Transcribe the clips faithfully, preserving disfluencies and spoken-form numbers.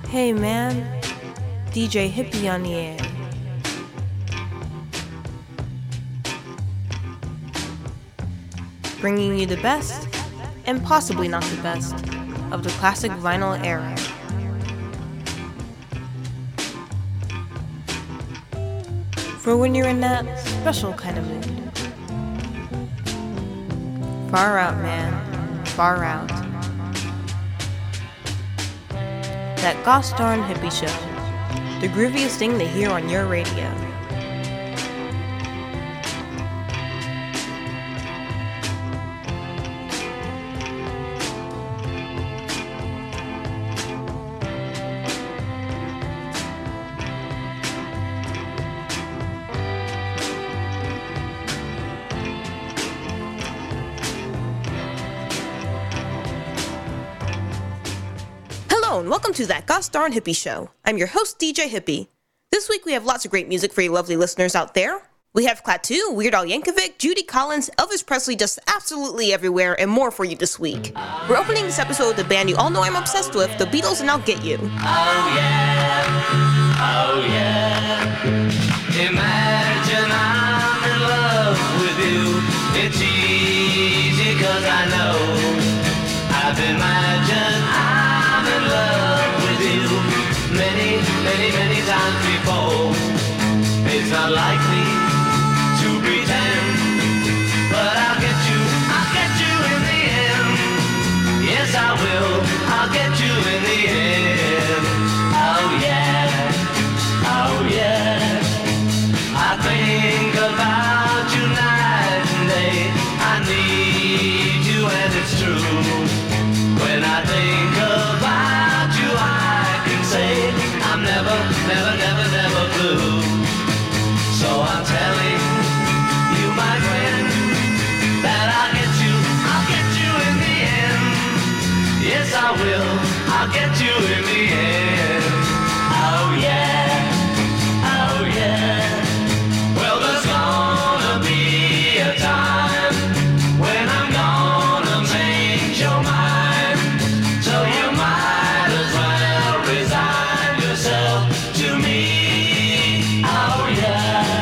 Hey man, D J Hippie on the air. Bringing you the best, and possibly not the best, of the classic vinyl era. For when you're in that special kind of mood. Far out, man, far out. That gosh darn hippie show, the grooviest thing to hear on your radio. And welcome to That Gosh Darn Hippie Show. I'm your host, D J Hippie. This week we have lots of great music for you lovely listeners out there. We have Klaatu, Weird Al Yankovic, Judy Collins, Elvis Presley, just absolutely everywhere, and more for you this week. We're opening this episode with a band you all know I'm obsessed with, The Beatles and I'll Get You. Oh yeah, oh yeah. Imagine I'm in love with you. It's easy cause I know I've imagined I'm in love with you many, many, many times before. It's not likely to pretend, but I'll get you, I'll get you in the end. Yes, I will, I'll get you in the end. Oh yeah, oh yeah. I think about you night and day. I need you and it's true. When I think about you, I can say I'm never, never, never, never blue. So I'm telling you, my friend, that I'll get you, I'll get you in the end. Yes, I will, I'll get you in the end. Oh yeah, oh yeah. Well, there's gonna be a time when I'm gonna change your mind. So you might as well resign yourself to me. Oh yeah.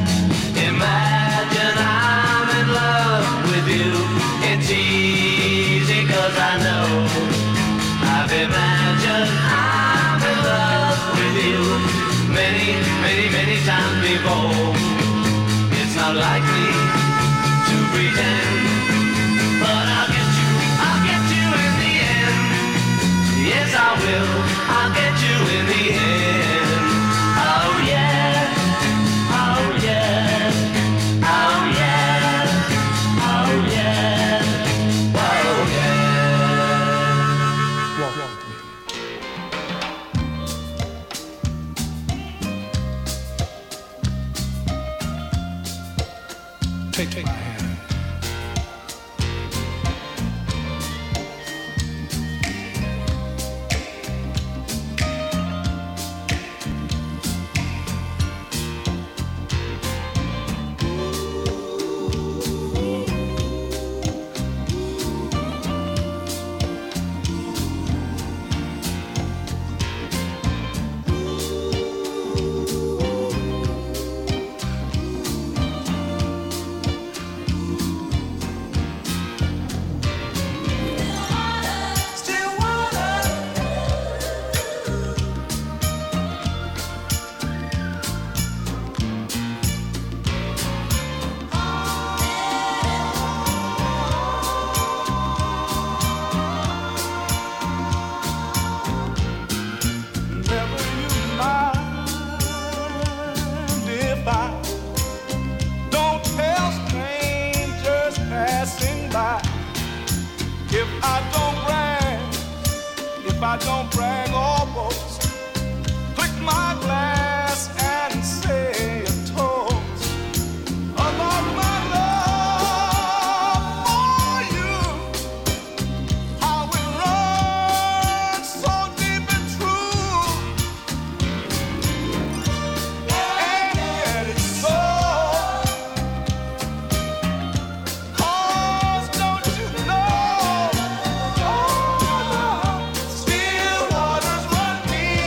Imagine I'm in love with you. It's easy cause I know I've imagined I'm in love with you many, many, many times before. It's not likely to pretend, but I'll get you, I'll get you in the end. Yes, I will, I'll get you in the end. Oh yeah, oh yeah, oh yeah, oh yeah, oh yeah. Take, take my hand. I don't brag or boast. Click my glass and say a toast about my love for you. How it runs so deep and true, and yet it's so. 'Cause don't you know, oh, still waters run deep.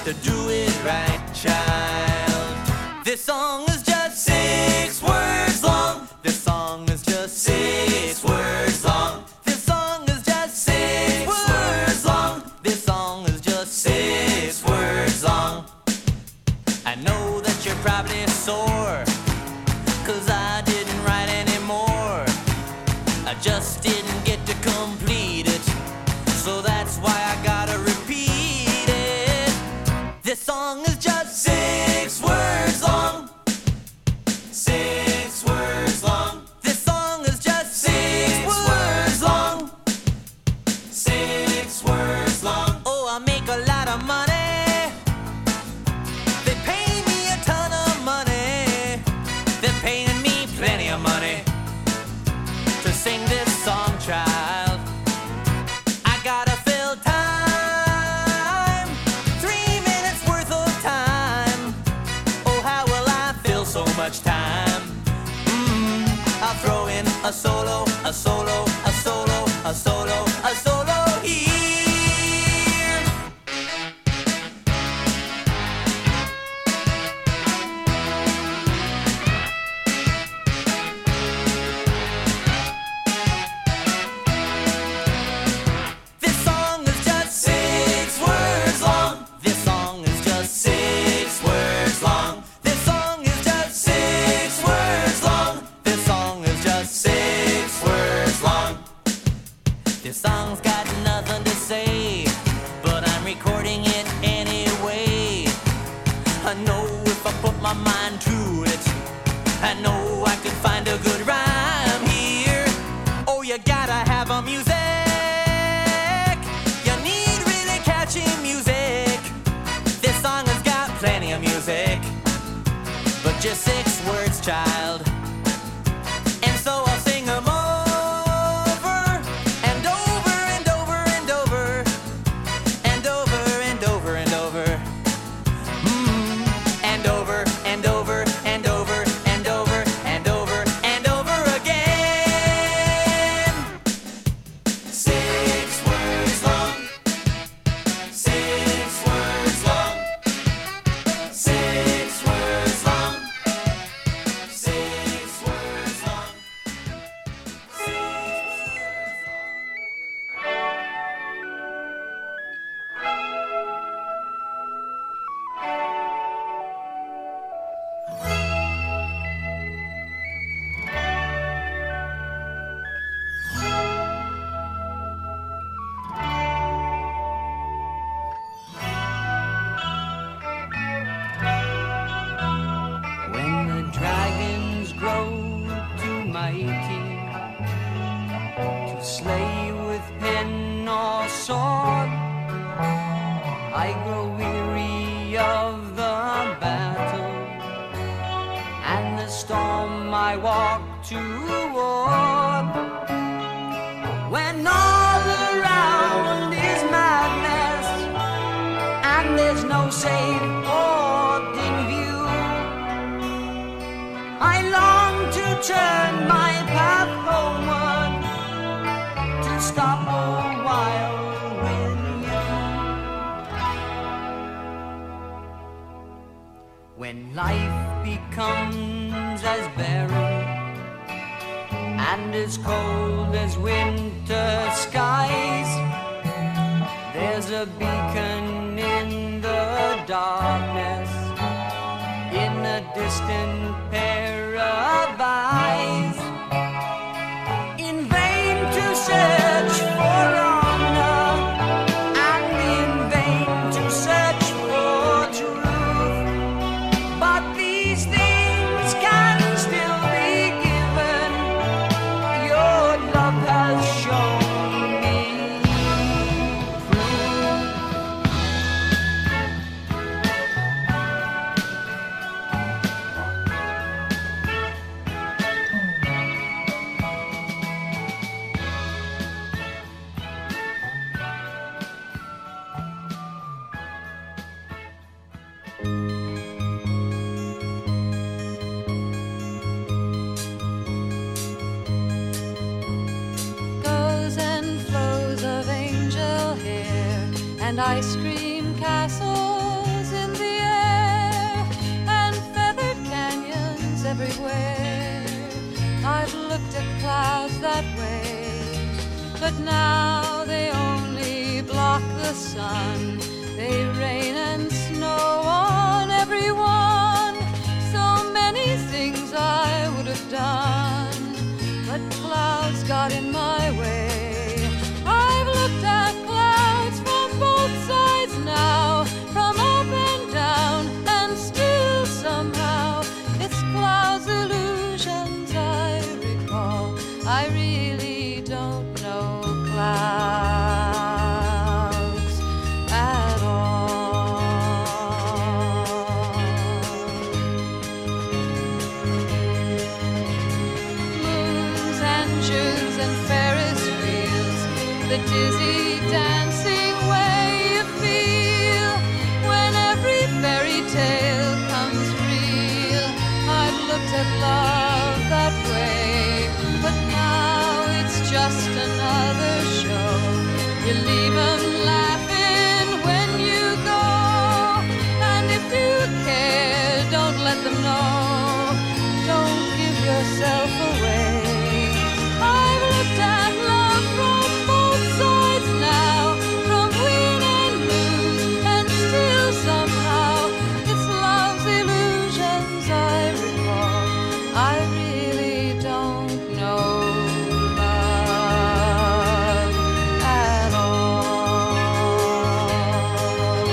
to do it right, child. This song is just six words long. This song is just six words long. This song is just six words long. This song is just six words long. I know that you're probably sore, 'cause I didn't write any more. I just didn't get to complete it, so that's why I gotta repeat it. This song is just six words long. Six words long. This song is just six words long. Six words long. Oh, I make a lot of money. They pay me a ton of money. They're paying me plenty of money to sing this song, child. I gotta fill time, three minutes worth of time. Oh, how will I fill so much time? Mm, I'll throw in a solo, a solo, a solo, a solo, a solo here. This song is just six words long. This song is just six words long. This song is just six words long. This song is just six words long. This song's got nothing to say, but I'm recording it anyway. I know if I put my mind to it, I know I could find a good rhyme here. Oh, you gotta have a music. You need really catchy music. This song has got plenty of music, but just six words, child. And so I'll sing them over and over and over and over and over and over and over. Mm, and over and over and over and over and over and over again. Six words long. Six words long. Six words long. Six words long. When the dragons grow too mighty to slay with pen or sword, I grow weary of the battle and the storm I walk toward. When all around is madness and there's no safe port in view, I long to turn my path homeward, to stop a while with you. When life becomes as barren and as cold as winter skies, there's a beacon in the darkness, in a distant paradise. In vain to search for honor, and in vain to search for truth, but these things can still be given. Your love has shown me proof. and ice cream castles but now they only block the sun. They rain and snow on everyone. So many things I would have done, but clouds got in my way. I've looked at clouds from both sides now, from up and down, and still somehow it's clouds' illusions I recall. I really don't know clouds at all. Moons and Junes and Ferris wheels, the dizzy dancing way you feel when every fairy tale comes real. I've looked at love that way, but now it's just another show. You leave 'em laughing when you go, and if you care, don't let them know. Don't give yourself away. I've looked at love from both sides now, from win and lose, and still somehow it's love's illusions I recall. I really don't know love at all.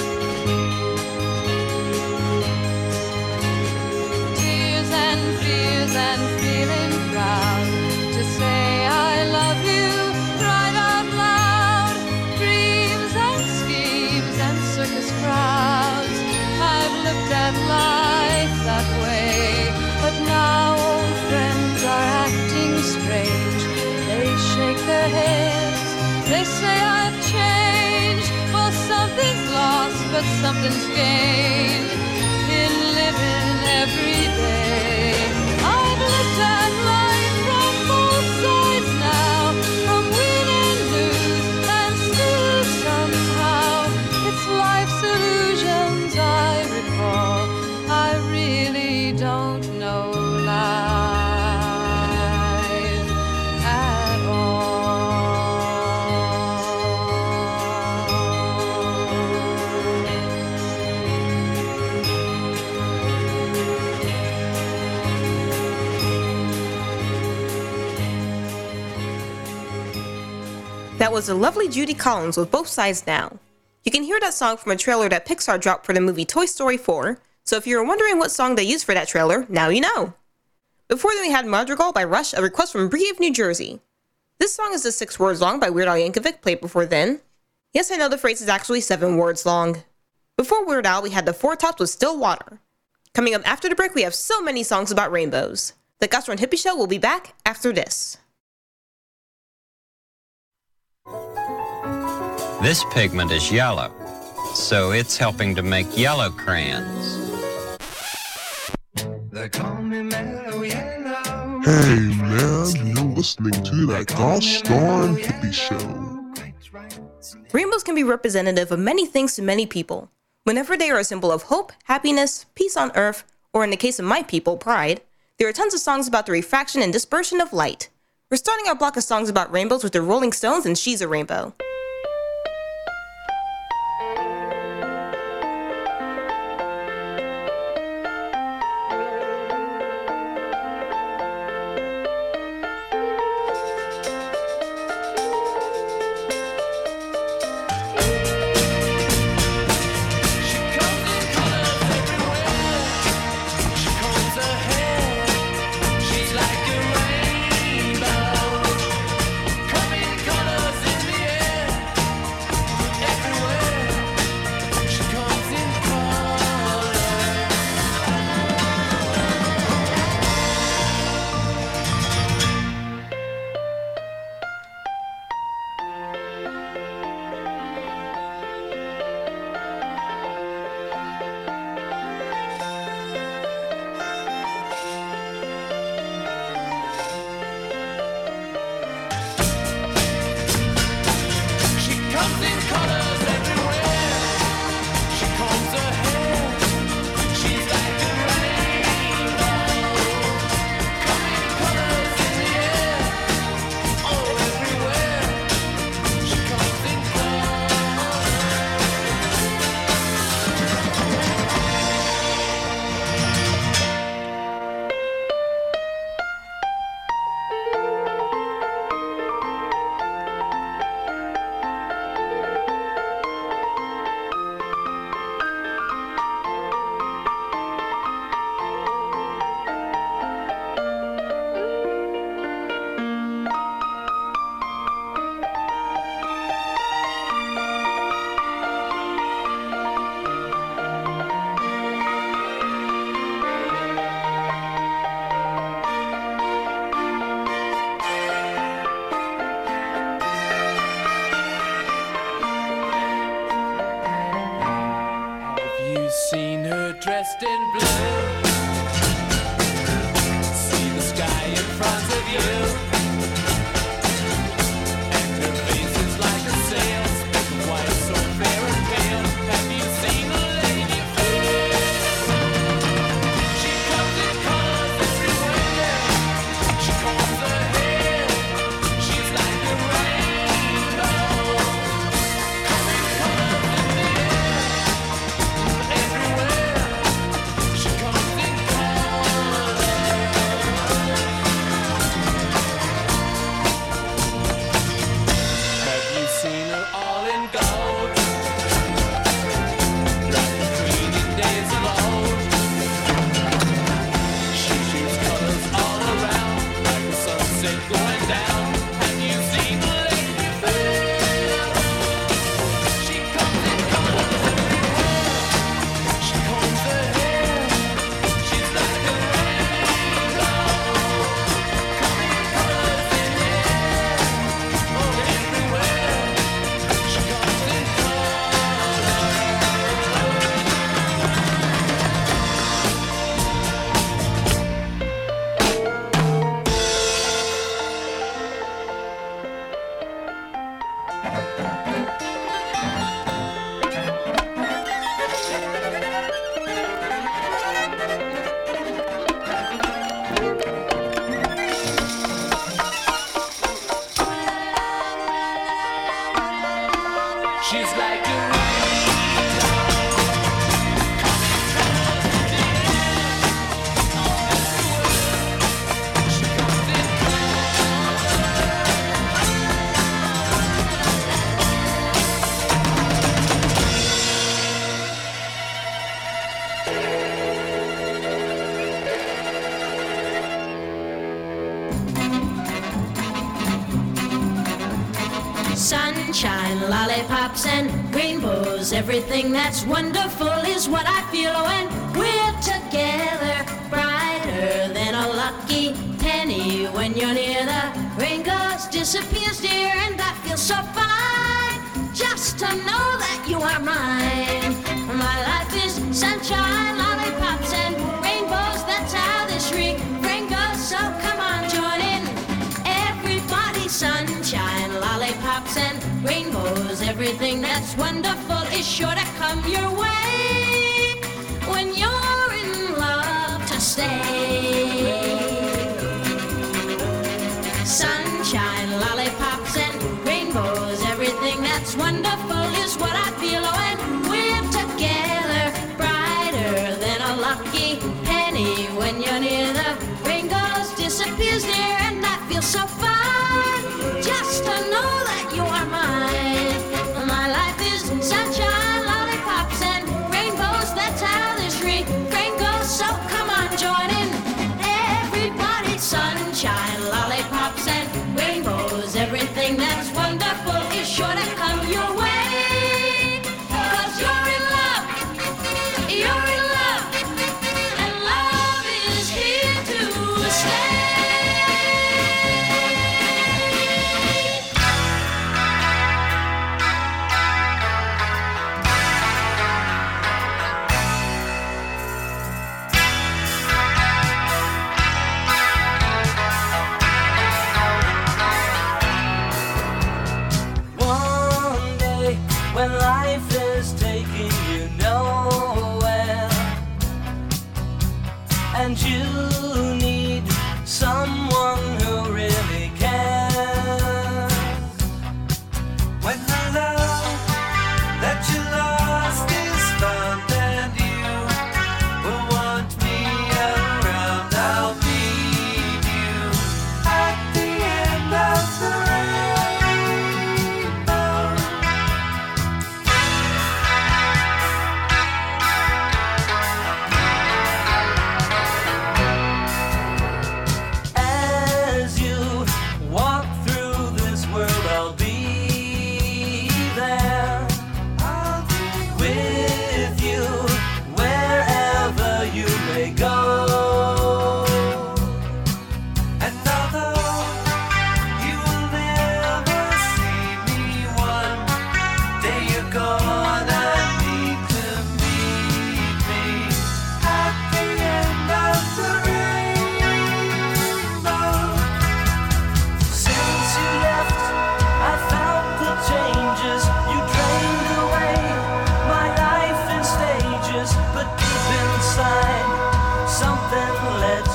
Tears and fears and feeling proud to say I love you right out loud. Dreams and schemes and circus crowds. I've looked at life that way, but now old friends are acting strange. They shake their heads, they say I've changed. Well, something's lost, but something's gained in living every day. I've looked at life from both sides now, from win and lose, and still somehow it's life's illusions I recall. I really don't know life at That was the lovely Judy Collins with Both Sides Now. You can hear that song from a trailer that Pixar dropped for the movie Toy Story four, so if you're wondering what song they used for that trailer, now you know. Before then we had Madrigal by Rush, a request from Bree of New Jersey. This song is just six words long by Weird Al Yankovic, played before then. Yes, I know the phrase is actually seven words long. Before Weird Al, we had the Four Tops with Still Water. Coming up after the break, we have so many songs about rainbows. The Gospel and Hippie Show will be back after this. This pigment is yellow, so it's helping to make yellow crayons. They call me Mellow Yellow. Hey man, you're listening to that Gosh Darn Hippie Show. Rainbows can be representative of many things to many people. Whenever they are a symbol of hope, happiness, peace on earth, or in the case of my people, pride, there are tons of songs about the refraction and dispersion of light. We're starting our block of songs about rainbows with the Rolling Stones and She's a Rainbow. She's like a rainbow, coming colors in the air. dressed in blue. See the sky in front of you, and her face is like a sail, speaking white, so fair and pale. Have you seen a lady fair? She comes in colors everywhere. She combs her hair. She's like a rainbow. Coming colors in the air. Everywhere. She comes in colors. Have you seen her all in gold? Like the queen in days of old. She shoots colors all around, like the sunset going down. Have you seen the lady fair? She comes in colors everywhere. She combs her hair. She's like a rainbow. Coming colors in the air. Oh, everywhere. She comes in She's like a rainbow. Coming colors in the air. Oh, everywhere. She comes in Sunshine, lollipops, and rainbows. Everything that's wonderful is what I feel when we're together. Brighter than a lucky penny when you're near. The rain goes, disappears, dear, and that feels so fine. Just to know that you are mine. My life is sunshine, lollipops, and rainbows. That's how this refrain goes. So come on, join in. Everybody, sunshine, lollipops, and rainbows. Everything that's wonderful is sure to come your way when you're in love to stay. Sunshine, lollipops, and rainbows. Everything that's wonderful is what I feel when we're together. Brighter than a lucky penny when you're near. The rain goes, disappears, dear, and that feels so fine. Just to know that you are mine. My life is sunshine, lollipops, and rainbows. That's how this refrain goes. So come on, join in. Everybody, sunshine, lollipops, and rainbows. Everything that's wonderful is sure to come your way. 'Cause you're in love. You're in love. And love is here to stay. One day when life is taking you nowhere, and you need someone who really cares. When the love that you lost is found and you will want me around, I'll meet you at the end of the rainbow.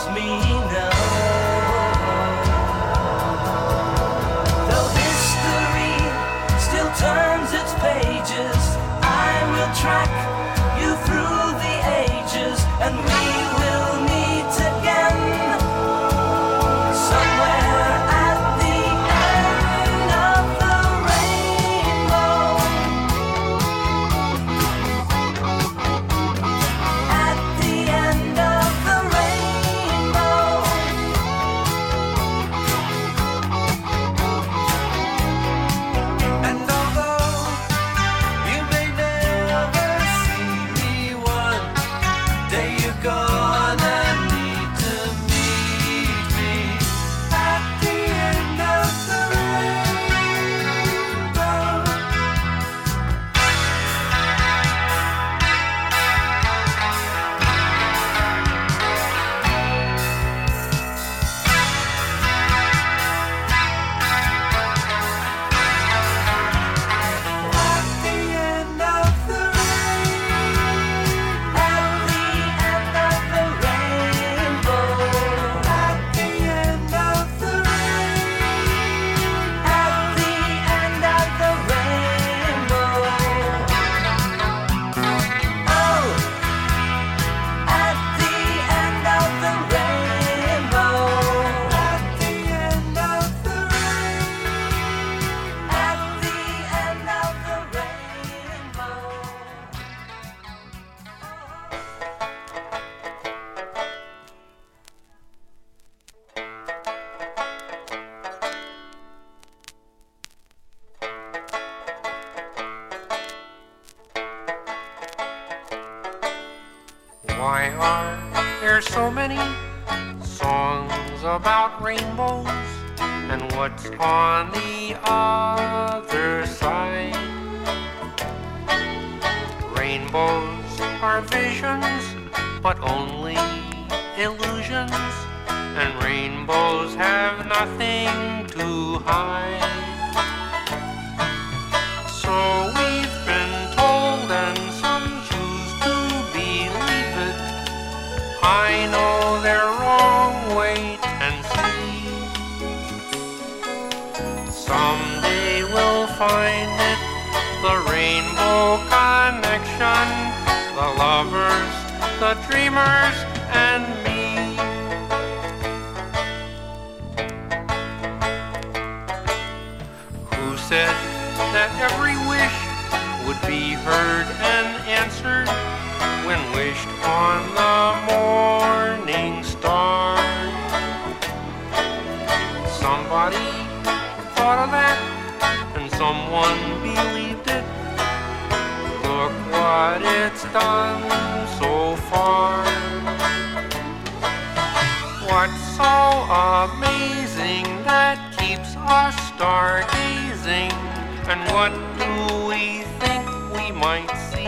lets me know. Though history still turns its pages, I will track you through the ages, and we will meet again somewhere at the end of the rainbow. At the end of the rainbow. And although you may never see me one day, you're gonna need to meet me at the end of the rainbow. At the end of the rain, at the end of the rainbow. At the end of the rain, at the end of the rainbow. Oh, at the end of the rainbow. At the end of the rain, at the end of the rainbow. Why are there so many songs about rainbows? And what's on the other side? Rainbows are visions, but only illusions. And rainbows have nothing to hide. So we've been told, and some choose to believe it. I know they're wrong, wait and see. Someday we'll find it, the rainbow connection, the lovers, the dreamers, and me. Who said that every wish would be heard and answered when wished on the morning star? Somebody thought of that, and someone believed it. Look what it's done so far. What's so amazing that keeps us stargazing? And what do we think we might see?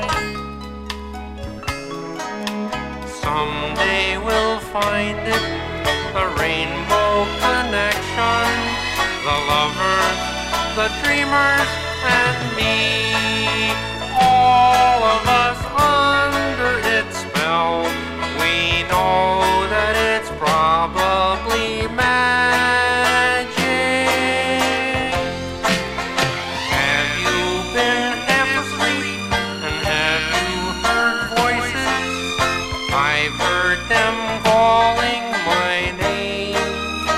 Someday we'll find it, the rainbow connection, the lovers, the dreamers, and me. All of us under its spell, we know that it's probably magic. Have you been half asleep, and have you heard voices? I've heard them calling my name.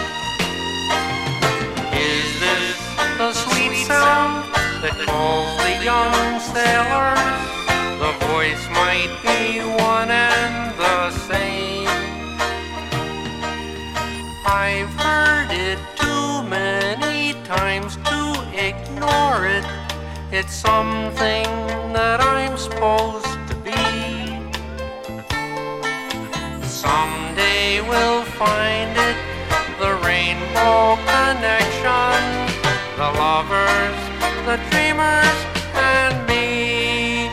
Is this the sweet sound that calls the young sailors? The voice might be one and the same. I've heard it too many times to ignore it. It's something that I'm supposed to be. Someday we'll find it, the rainbow connection, the lovers, the dreamers, and me.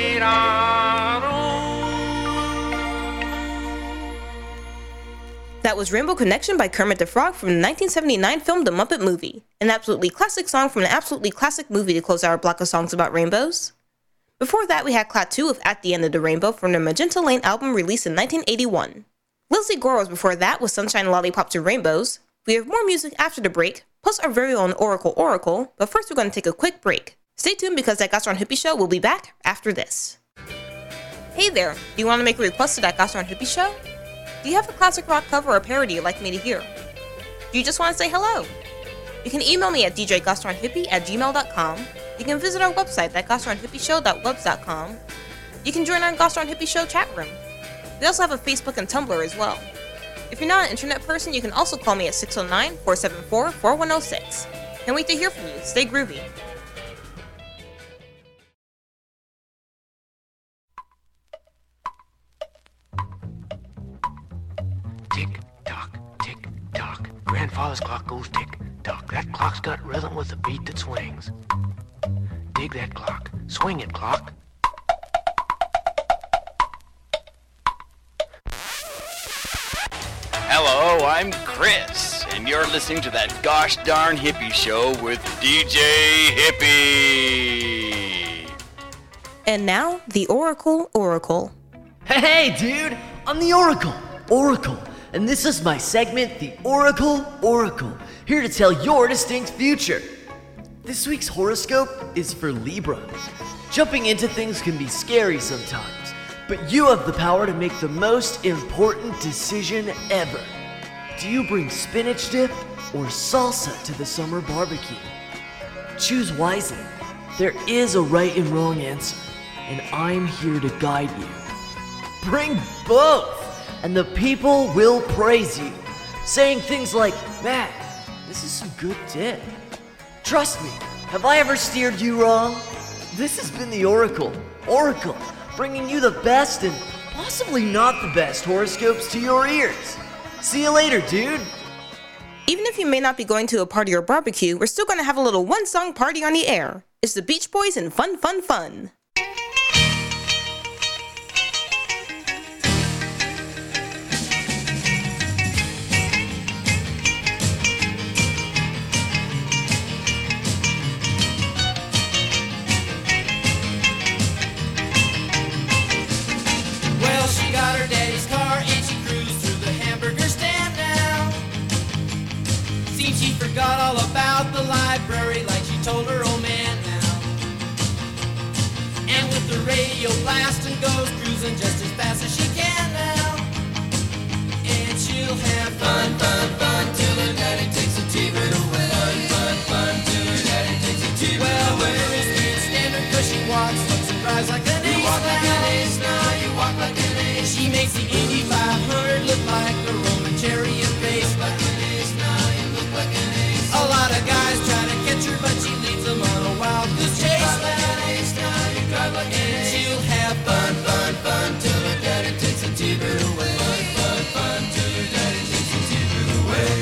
That was Rainbow Connection by Kermit the Frog from the nineteen seventy-nine film The Muppet Movie, an absolutely classic song from an absolutely classic movie to close our block of songs about rainbows. Before that, we had Clat two with At the End of the Rainbow from the Magenta Lane album released in nineteen eighty-one. Lizzie Gore was before that with Sunshine, Lollipops, and Rainbows. We have more music after the break, plus our very own Oracle Oracle, but first we're going to take a quick break. Stay tuned because that Gosh Darn Hippie Show will be back after this. Hey there, do you want to make a request to that Gosh Darn Hippie Show? Do you have a classic rock cover or parody you'd like me to hear? Do you just want to say hello? You can email me at d j gosh darn hippie at gmail dot com. You can visit our website at gosh darn hippie show dot webs dot com. You can join our Gosh Darn Hippie Show chat room. We also have a Facebook and Tumblr as well. If you're not an internet person, you can also call me at six oh nine, four seven four, four one oh six. Can't wait to hear from you. Stay groovy. Tick tock, tick tock. Grandfather's clock goes tick tock. That clock's got rhythm with a beat that swings. Dig that clock. Swing it, clock. Hello, I'm Chris, and you're listening to that Gosh Darn Hippie Show with D J Hippie. And now, the Oracle Oracle. Hey, dude! I'm the Oracle, Oracle, and this is my segment, the Oracle Oracle, here to tell your distinct future. This week's horoscope is for Libra. Jumping into things can be scary sometimes, but you have the power to make the most important decision ever. Do you bring spinach dip or salsa to the summer barbecue? Choose wisely. There is a right and wrong answer, and I'm here to guide you. Bring both, and the people will praise you, saying things like, "Man, this is some good dip." Trust me, have I ever steered you wrong? This has been the Oracle, Oracle, bringing you the best and possibly not the best horoscopes to your ears. See you later, dude. Even if you may not be going to a party or barbecue, we're still going to have a little one-song party on the air. It's the Beach Boys and Fun, Fun, Fun. Well, she got her daddy's car and she cruised through the hamburger stand now. Seems she forgot all about the library like she told her old man now. And with the radio blasting goes cruising just as fast as she can now. And she'll have fun, fun, fun till her daddy takes a T-bird away. Fun, fun, fun till her daddy takes a T-bird well, away. Well, the girls can't stand her 'cause she walks, looks and drives like an ace. You walk like an ace now, you walk like an ace. She makes the Indy five hundred look like a Roman chariot race. Like an ace now, you look like an ace. A lot of guys try to catch her, but she leads them on a wild goose chase. You drive like an ace now, you drive like an ace. And she'll have fun, fun, fun till her daddy takes a T-bird away. Fun, fun, fun till her daddy takes a T-bird away.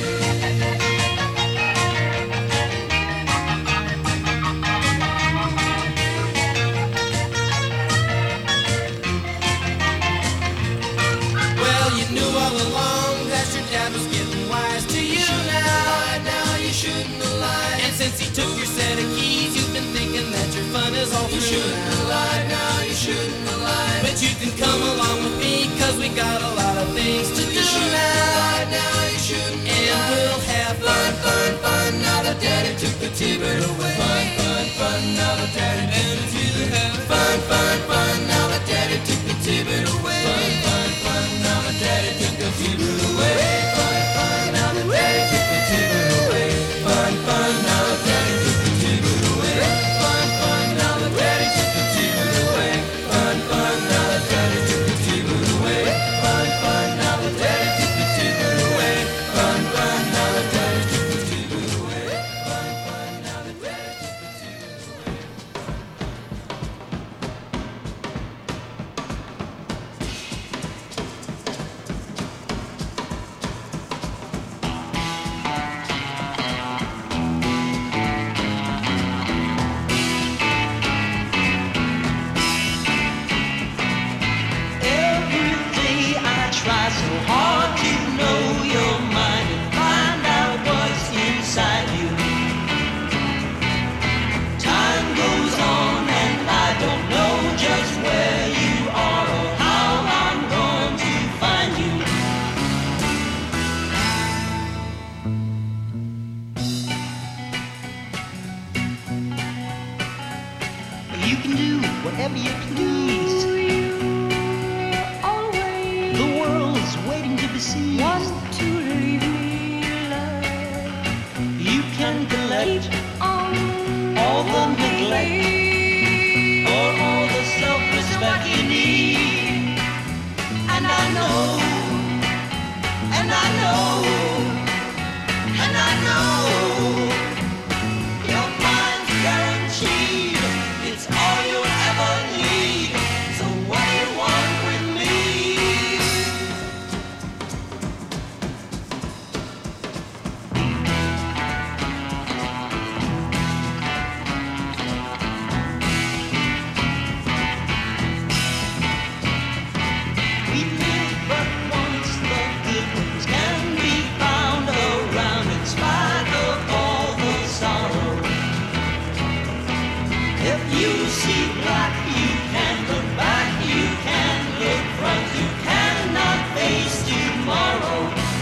You can do whatever you please. Always The world's waiting to be seized. want to leave me alive. You can collect On all the neglect or all the self-respect you need. And I know, and I know, and I know your mind's guaranteed. It's all you'll ever need. So what do you want with me? We live but once, the good ones can be found around in spite of all the sorrow. If you see black, you can look back, you can look front, you cannot face tomorrow.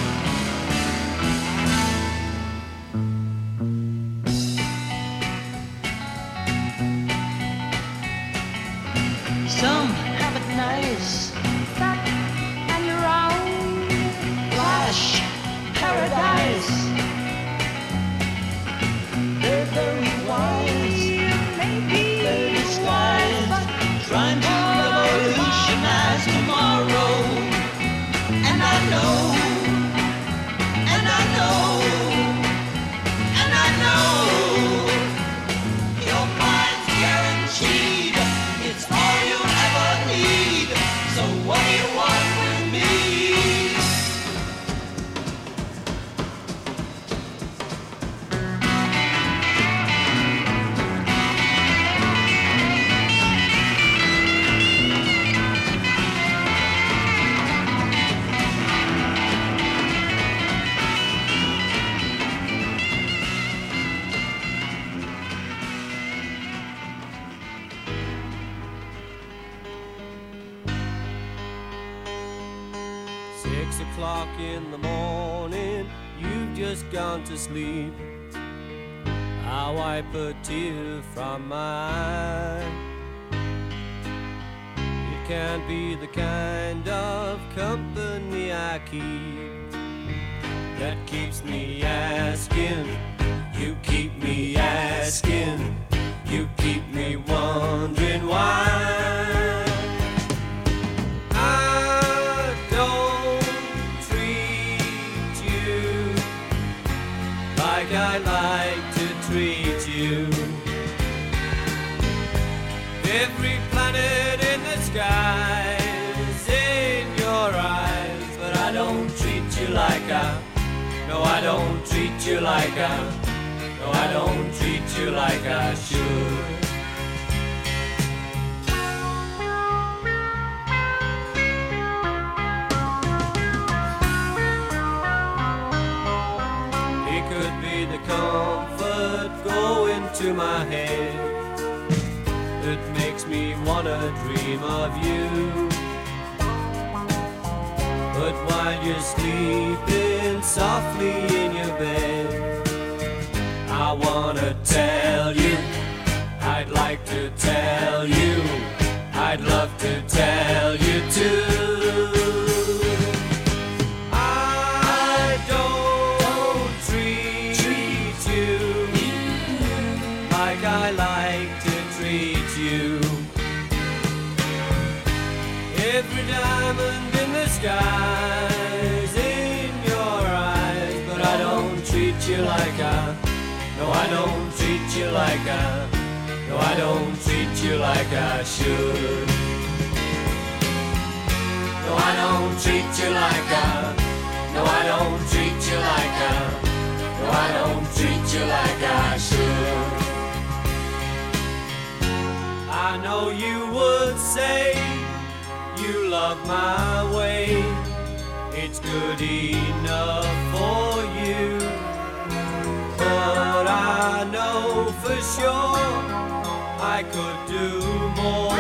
Some have it nice, fat and round. flash, paradise. They're very wise, they're disguised, trying to revolutionize tomorrow. And I know, and I know, and I know your mind's guaranteed. It's all you ever need. So what do you want with me? Six o'clock in the morning, you've just gone to sleep. I wipe a tear from my eye. It can't be the kind of company I keep that keeps me asking. You keep me asking. You keep me wondering why. I don't treat you like I like to treat you. Every planet in the sky is in your eyes, but I don't treat you like I. No, I don't treat you like I. No, I don't treat you like I should. It could be the comfort going to my head that makes me wanna dream of you. But while you're sleeping softly in your bed, I wanna tell you, I'd like to tell you, I'd love to tell you too. I don't treat you like I like to treat you. Every diamond in the sky's in your eyes, but I don't treat you like I. No, I don't treat you like I. No, I don't treat you like I should. No, I don't treat you like I. No, I don't treat you like I. No, I don't treat you like I should. I know you would say you love my way. It's good enough for you. But I know for sure I could do more.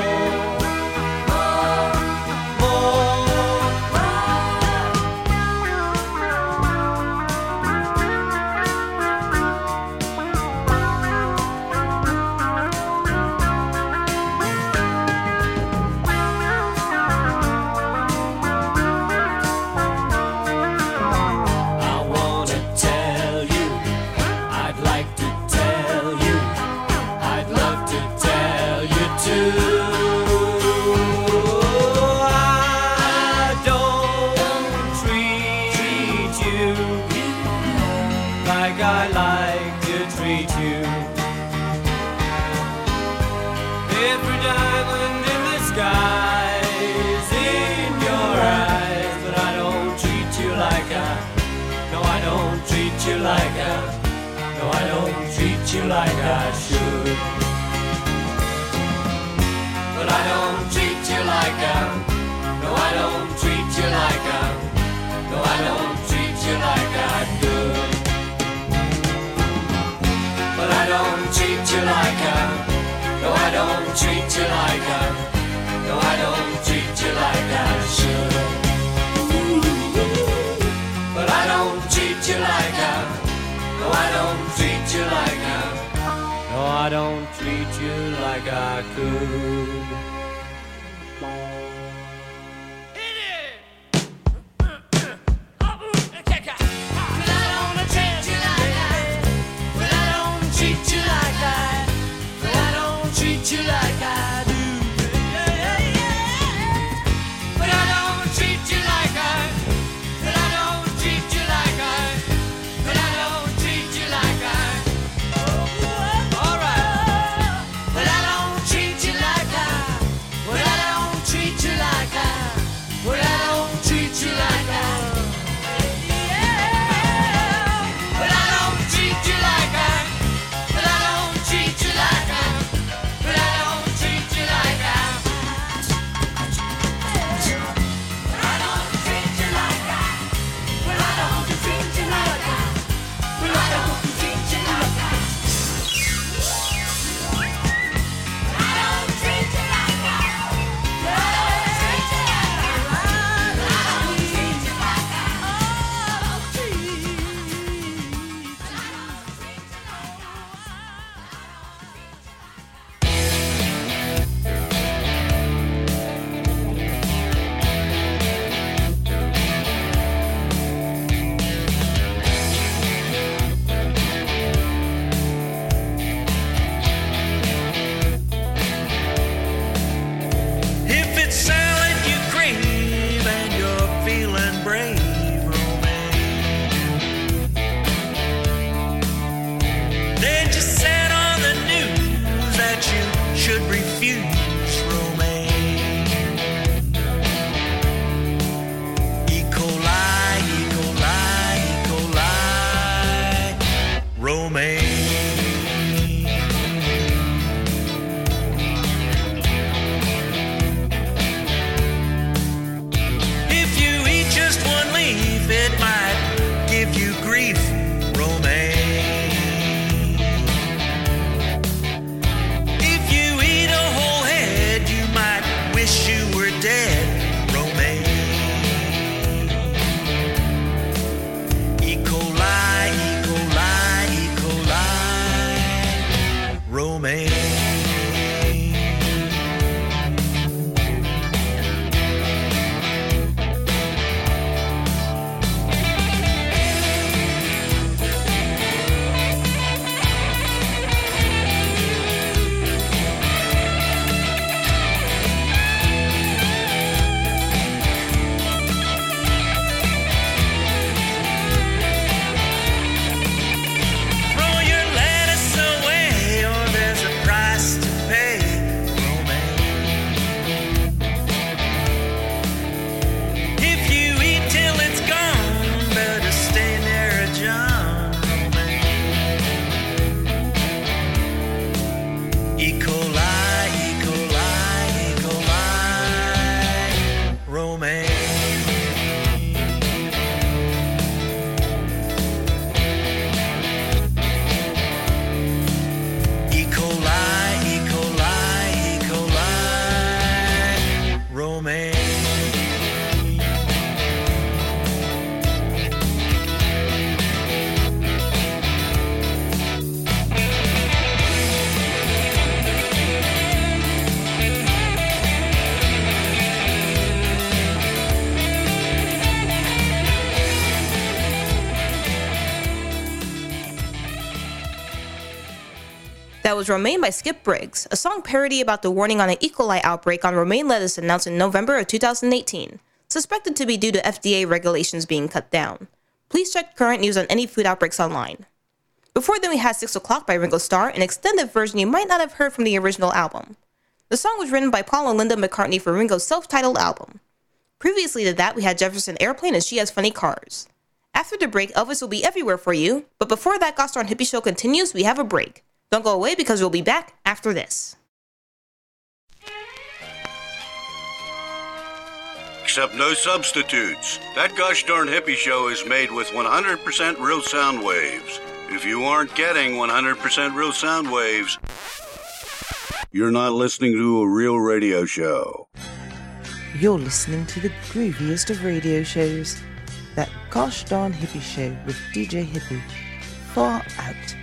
you like I, no, I don't treat you like I should. But I don't treat you like I, no, I don't treat you like I, no, I don't treat you like I could. But I don't treat you like I, no, I don't treat you like I, no, I don't treat you like I should. But I don't treat you like I, no, I don't treat you like I, no, I don't treat you like I could. Treat you like I do, yeah, yeah, yeah. But I don't treat you like I, but I don't treat you like I, but I don't treat you like I. Oh, all right. But I don't treat you like I, but I don't treat you like I, but I don't treat you like I. Yeah. But I don't treat you like I, but I don't treat you like I. But I don't treat you like I. But I don't treat you like I. But I don't treat you like I. But I don't treat you like I. But I don't treat you like I. But I don't treat you like I. But I don't treat you like I. Oh, I don't treat. But I don't treat you like I. If it's salad you crave and you're feeling brave, romaine, then just said on the news that you should refuse romaine. E. coli, E. coli, E. coli, romaine. If you eat just one leaf, it might give you grief, romaine. If you eat a whole head, you might wish you were dead, romaine. E. coli, E. coli, E. coli, romaine. Throw your lettuce away, or there's a price to pay, romaine. If you eat till it's gone, better stay near a John, romaine. E. coli, E. coli, E. coli, romaine. E. coli, E. coli, E. coli, romaine. That was Romaine by Skip Briggs, a song parody about the warning on an E. coli outbreak on romaine lettuce announced in November of two thousand eighteen, suspected to be due to F D A regulations being cut down. Please check current news on any food outbreaks online. Before then we had six o'clock by Ringo Starr, an extended version you might not have heard from the original album. The song was written by Paul and Linda McCartney for Ringo's self-titled album. Previously to that we had Jefferson Airplane and She Has Funny Cars. After the break, Elvis will be everywhere for you, but before that Gosh Darn Hippie Show continues, we have a break. Don't go away because we'll be back after this. Except no substitutes. That Gosh Darn Hippie Show is made with one hundred percent real sound waves. If you aren't getting one hundred percent real sound waves, you're not listening to a real radio show. You're listening to the grooviest of radio shows. That Gosh Darn Hippie Show with D J Hippie. Far out.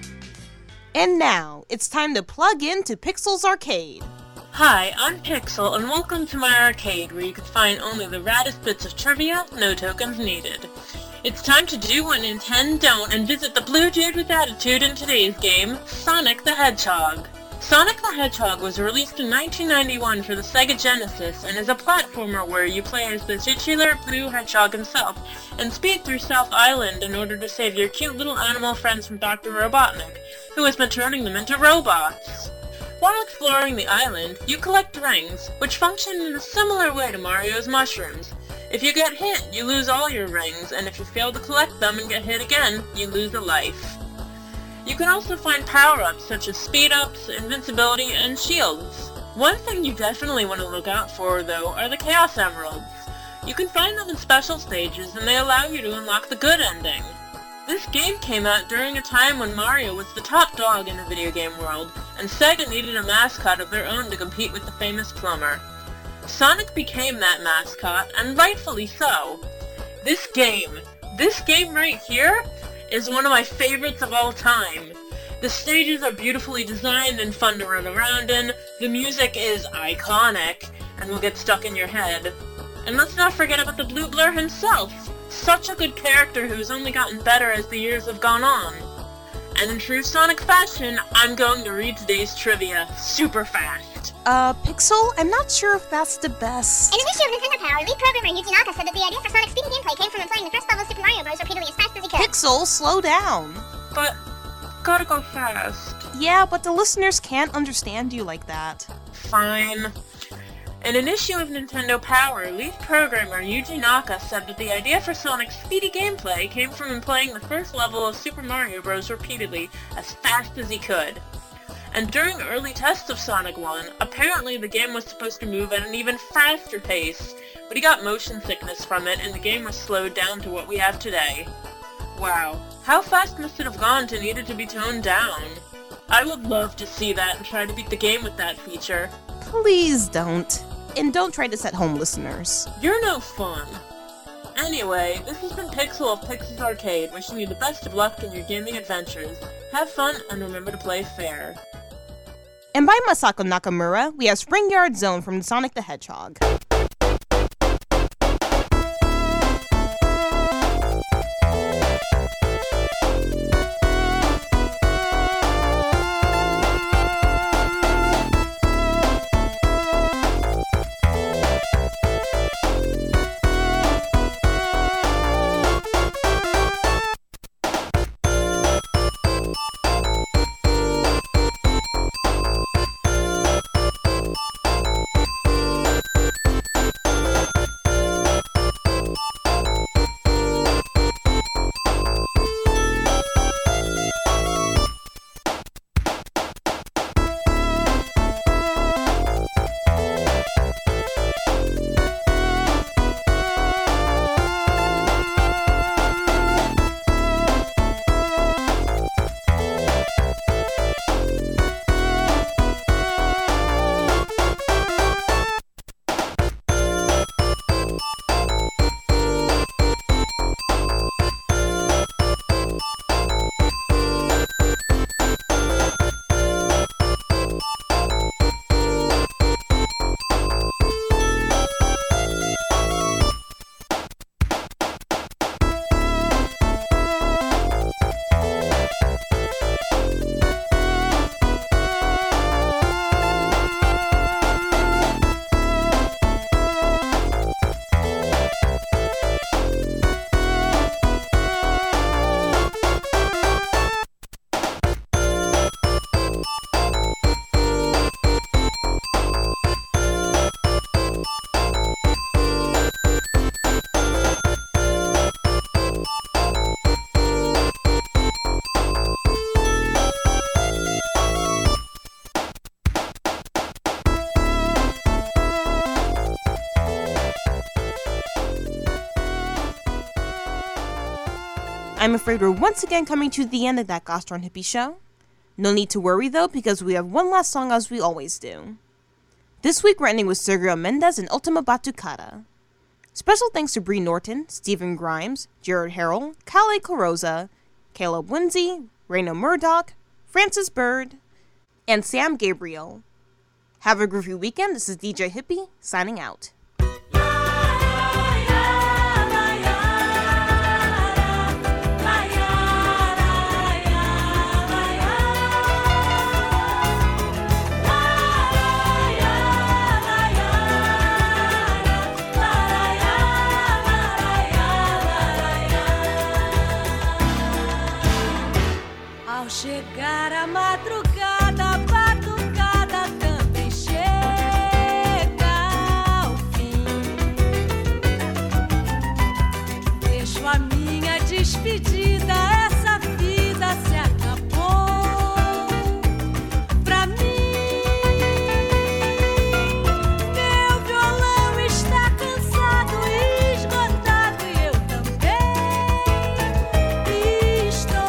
And now, it's time to plug into Pixel's Arcade. Hi, I'm Pixel, and welcome to my arcade, where you can find only the raddest bits of trivia, no tokens needed. It's time to do what Nintendo don't and visit the Blue Dude with Attitude in today's game, Sonic the Hedgehog. Sonic the Hedgehog was released in nineteen ninety-one for the Sega Genesis and is a platformer where you play as the titular Blue Hedgehog himself and speed through South Island in order to save your cute little animal friends from Doctor Robotnik, who has been turning them into robots. While exploring the island, you collect rings, which function in a similar way to Mario's mushrooms. If you get hit, you lose all your rings, and if you fail to collect them and get hit again, you lose a life. You can also find power-ups such as speed-ups, invincibility, and shields. One thing you definitely want to look out for, though, are the Chaos Emeralds. You can find them in special stages, and they allow you to unlock the good ending. This game came out during a time when Mario was the top dog in the video game world, and Sega needed a mascot of their own to compete with the famous plumber. Sonic became that mascot, and rightfully so. This game, this game right here, is one of my favorites of all time. The stages are beautifully designed and fun to run around in, the music is iconic, and will get stuck in your head. And let's not forget about the Blue Blur himself, such a good character who's only gotten better as the years have gone on. And in true Sonic fashion, I'm going to read today's trivia super fast. Uh, Pixel, I'm not sure if that's the best. In an issue of Nintendo Power, lead programmer Yuji Naka said that the idea for Sonic's speedy gameplay came from him playing the first level of Super Mario Bros. Repeatedly as fast as he could. Pixel, slow down. But, gotta go fast. Yeah, but the listeners can't understand you like that. Fine. In an issue of Nintendo Power, lead programmer Yuji Naka said that the idea for Sonic's speedy gameplay came from him playing the first level of Super Mario Bros. Repeatedly as fast as he could. And during early tests of Sonic one, apparently the game was supposed to move at an even faster pace, but he got motion sickness from it and the game was slowed down to what we have today. Wow, how fast must it have gone to need it to be toned down? I would love to see that and try to beat the game with that feature. Please don't. And don't try this at home, listeners. You're no fun. Anyway, this has been Pixel of Pixel's Arcade, wishing you the best of luck in your gaming adventures. Have fun, and remember to play fair. And by Masako Nakamura, we have Spring Yard Zone from Sonic the Hedgehog. I'm afraid we're once again coming to the end of that Gosh Darn Hippie Show. No need to worry though, because we have one last song as we always do. This week we're ending with Sergio Mendes and Ultima Batucada. Special thanks to Bree Norton, Stephen Grimes, Jared Harrell, Calais Carosa, Caleb Winsey, Raina Murdoch, Francis Bird, and Sam Gabriel. Have a groovy weekend. This is D J Hippie, signing out. Ao chegar a madrugada, a batucada também chega ao fim. Deixo a minha despedida, essa vida se acabou pra mim. Meu violão está cansado e esgotado e eu também estou.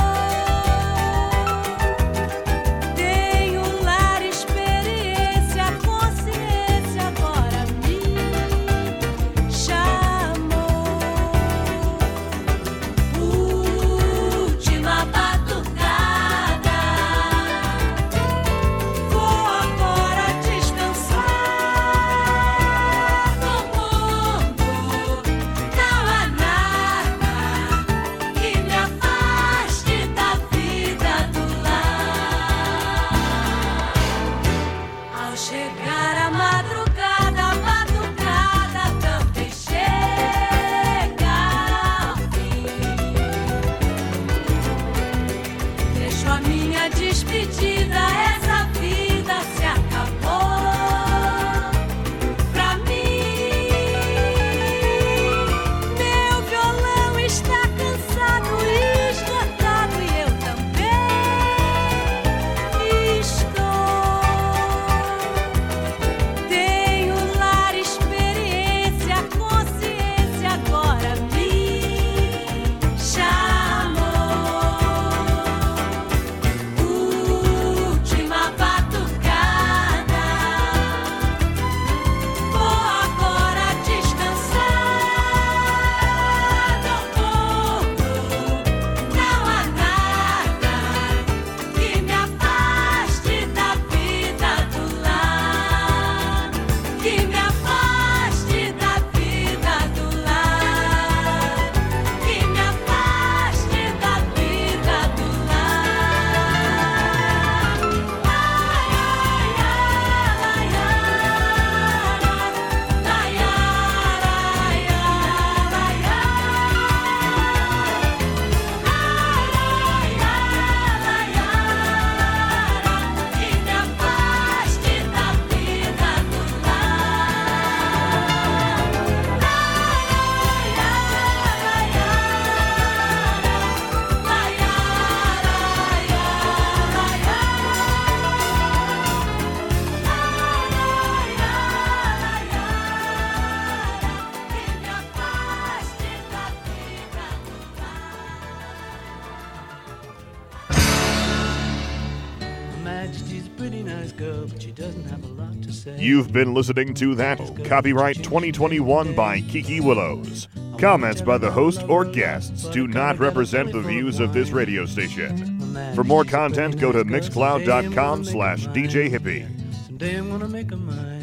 You've been listening to that copyright twenty twenty-one by Kiki Willows. Comments by the host or guests do not represent the views of this radio station. For more content, go to mixcloud dot com slash D J Hippie. Someday I'm gonna make a mind.